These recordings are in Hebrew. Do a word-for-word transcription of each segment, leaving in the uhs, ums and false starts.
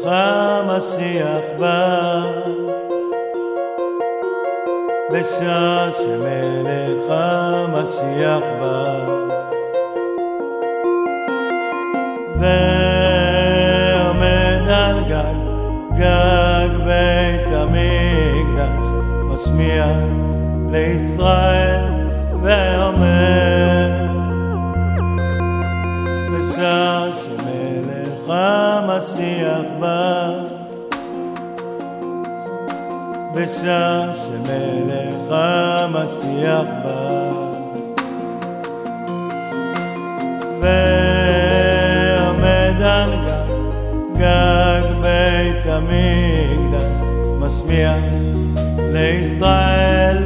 המשיח בא, בשעה שמלך המשיח בא, ועומד על גג, גג בית המקדש, משמיע לישראל ואומר, בשעה שמלך המשיח בא, בשעה שמלך המשיח בא, ועומד על גג, גג בית המקדש, משמיע לישראל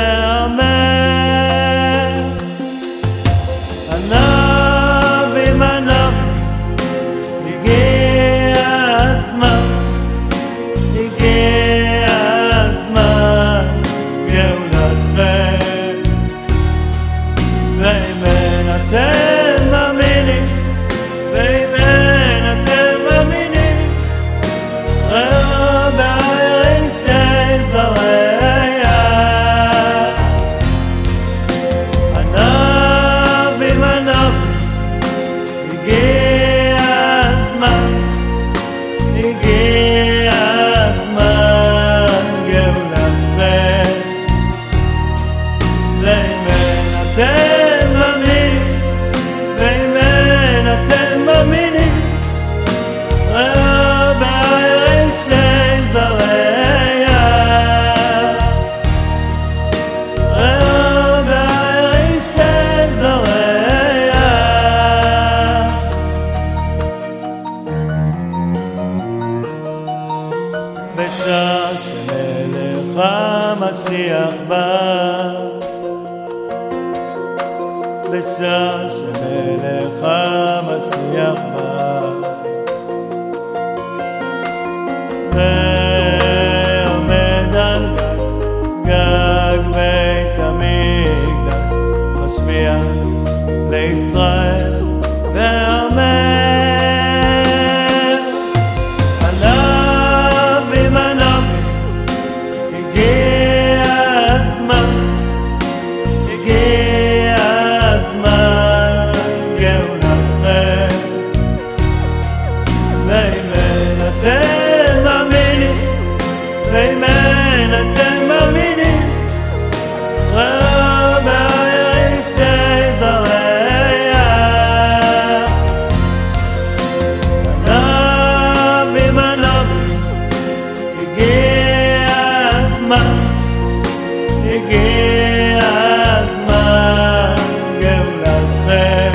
ואומר, ענבים ענבים, הגיע הזמן, הגיע הזמן, גאולתכם, ואם אין אתם מאמינים, ואם אין אתם מאמינים, ראו בערישי זרעיה, ענבים ענבים, הגיע הזמן, הגיע הזמן, גאולתכם, ואם אין אתם מאמינים, ואם אין אתם מאמינים, ראו בערישי זרעיה, ראו בערישי זרעיה. בשעה שמלך המשיח בא, בשעה שמלך המשיח בא, ועומד על גג, גג בית המקדש, משמיע לישראל ואומר, ענבים ענבים, הגיע הזמן, הגיע הזמן, גאולתכם, ואם אין אתם מאמינים, ואם אין אתם מאמינים, ראו בערישי זרעיה, ענבים ענבים, הגיע הזמן, הגיע הזמן, גאולתכם,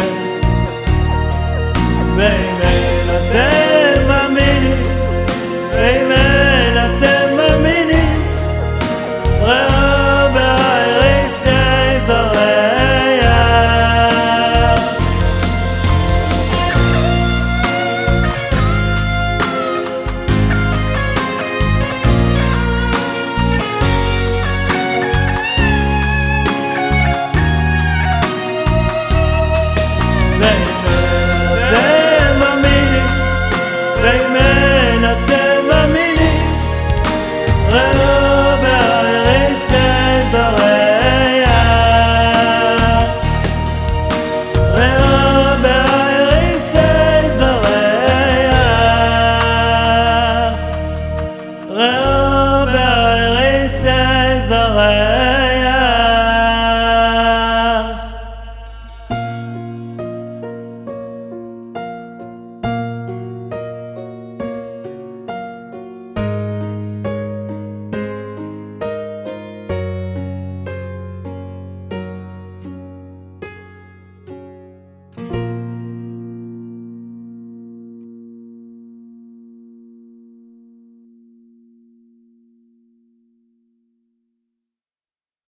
ואם אין אתם מאמינים, ואם אין אתם מאמינים, ראו בערישי זרעיה. ואם אין אתם מאמינים, ואם